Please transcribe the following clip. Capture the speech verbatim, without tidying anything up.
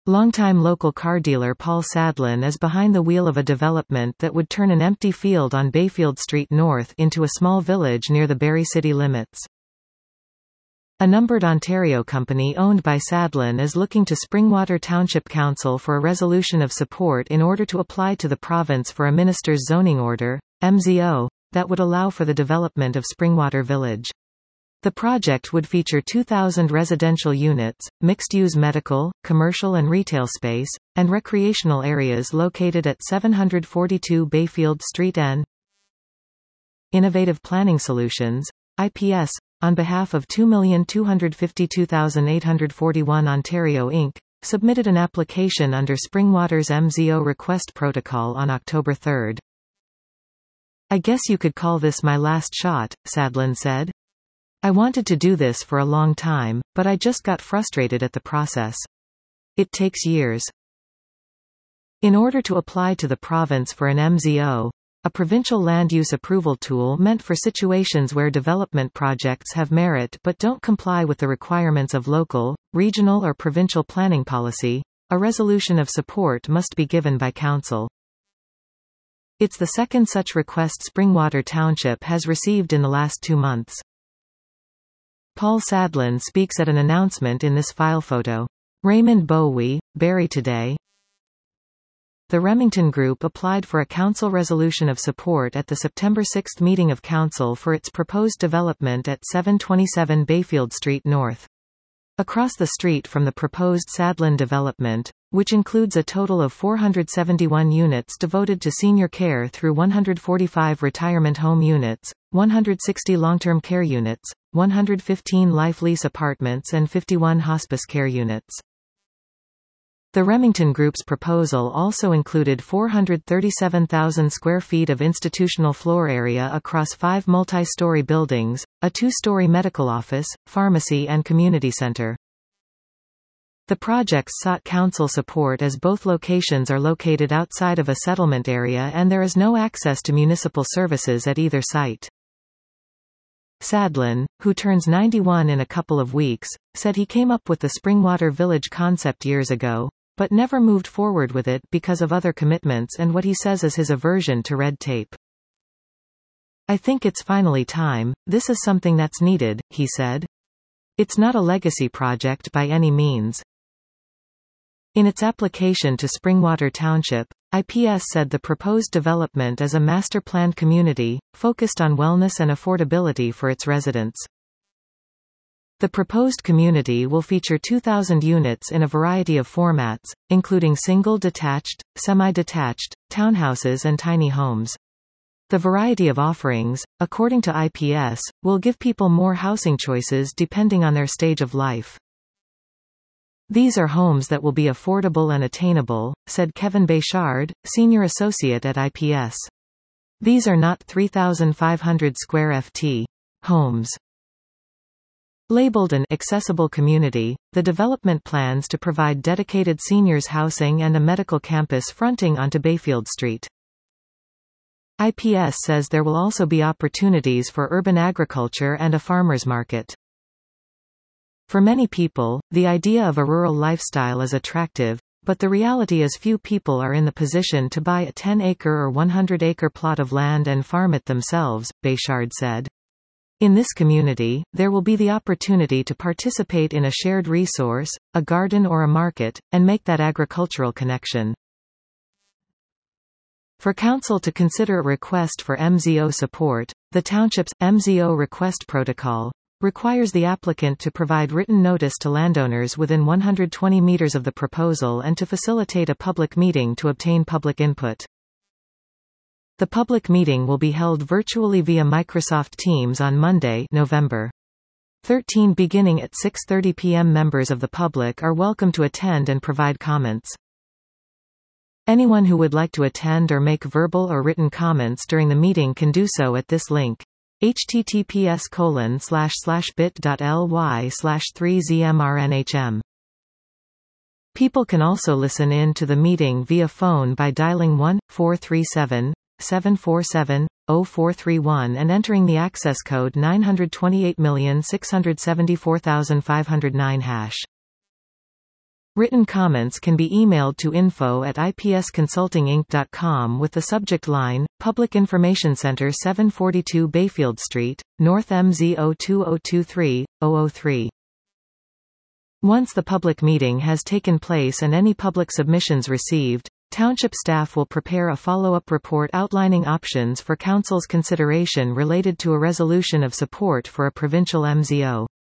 Longtime local car dealer Paul Sadlin is behind the wheel of a development that would turn an empty field on Bayfield Street North into a small village near the Barrie city limits. A numbered Ontario company owned by Sadlin is looking to Springwater Township Council for a resolution of support in order to apply to the province for a minister's zoning order, M Z O, that would allow for the development of Springwater Village. The project would feature two thousand residential units, mixed-use medical, commercial and retail space, and recreational areas located at seven forty-two Bayfield Street N. Innovative Planning Solutions, I P S, on behalf of two million two hundred fifty-two thousand eight hundred forty-one Ontario Incorporated, submitted an application under Springwater's M Z O request protocol on October third. "I guess you could call this my last shot," Sadlin said. "I wanted to do this for a long time, but I just got frustrated at the process. It takes years." In order to apply to the province for an M Z O, a provincial land use approval tool meant for situations where development projects have merit but don't comply with the requirements of local, regional or provincial planning policy, a resolution of support must be given by council. It's the second such request Springwater Township has received in the last two months. Paul Sadlin speaks at an announcement in this file photo. Raymond Bowie, Barrie Today. The Remington Group applied for a council resolution of support at the September sixth meeting of council for its proposed development at seven twenty-seven Bayfield Street North. Across the street from the proposed Sadlin development, which includes a total of four hundred seventy-one units devoted to senior care through one hundred forty-five retirement home units, one hundred sixty long-term care units, one hundred fifteen life lease apartments and fifty-one hospice care units. The Remington Group's proposal also included four hundred thirty-seven thousand square feet of institutional floor area across five multi-story buildings, a two-story medical office, pharmacy and community center. The projects sought council support as both locations are located outside of a settlement area and there is no access to municipal services at either site. Sadlin, who turns ninety-one in a couple of weeks, said he came up with the Springwater Village concept years ago, but never moved forward with it because of other commitments and what he says is his aversion to red tape. "I think it's finally time, this is something that's needed," he said. "It's not a legacy project by any means." In its application to Springwater Township, I P S said the proposed development is a master-planned community, focused on wellness and affordability for its residents. The proposed community will feature two thousand units in a variety of formats, including single-detached, semi-detached, townhouses and tiny homes. The variety of offerings, according to I P S, will give people more housing choices depending on their stage of life. "These are homes that will be affordable and attainable," said Kevin Béchard, senior associate at I P S. "These are not three thousand five hundred square feet homes." Labeled an accessible community, the development plans to provide dedicated seniors housing and a medical campus fronting onto Bayfield Street. I P S says there will also be opportunities for urban agriculture and a farmer's market. For many people, the idea of a rural lifestyle is attractive, but the reality is few people are in the position to buy a ten acre or one hundred acre plot of land and farm it themselves, Béchard said. In this community, there will be the opportunity to participate in a shared resource, a garden or a market, and make that agricultural connection. For council to consider a request for M Z O support, the township's M Z O request protocol requires the applicant to provide written notice to landowners within one hundred twenty meters of the proposal and to facilitate a public meeting to obtain public input. The public meeting will be held virtually via Microsoft Teams on Monday, November thirteenth beginning at six thirty p m Members of the public are welcome to attend and provide comments. Anyone who would like to attend or make verbal or written comments during the meeting can do so at this link: https colon slash slash bit.ly slash 3zmrnhm. People can also listen in to the meeting via phone by dialing one four three seven, seven four seven, zero four three one and entering the access code nine two eight six seven four five zero nine hash. Written comments can be emailed to info at i p s consulting inc dot com with the subject line, Public Information Center seven forty-two Bayfield Street, North M Z zero two zero two three, zero zero three. Once the public meeting has taken place and any public submissions received, Township staff will prepare a follow-up report outlining options for Council's consideration related to a resolution of support for a provincial M Z O.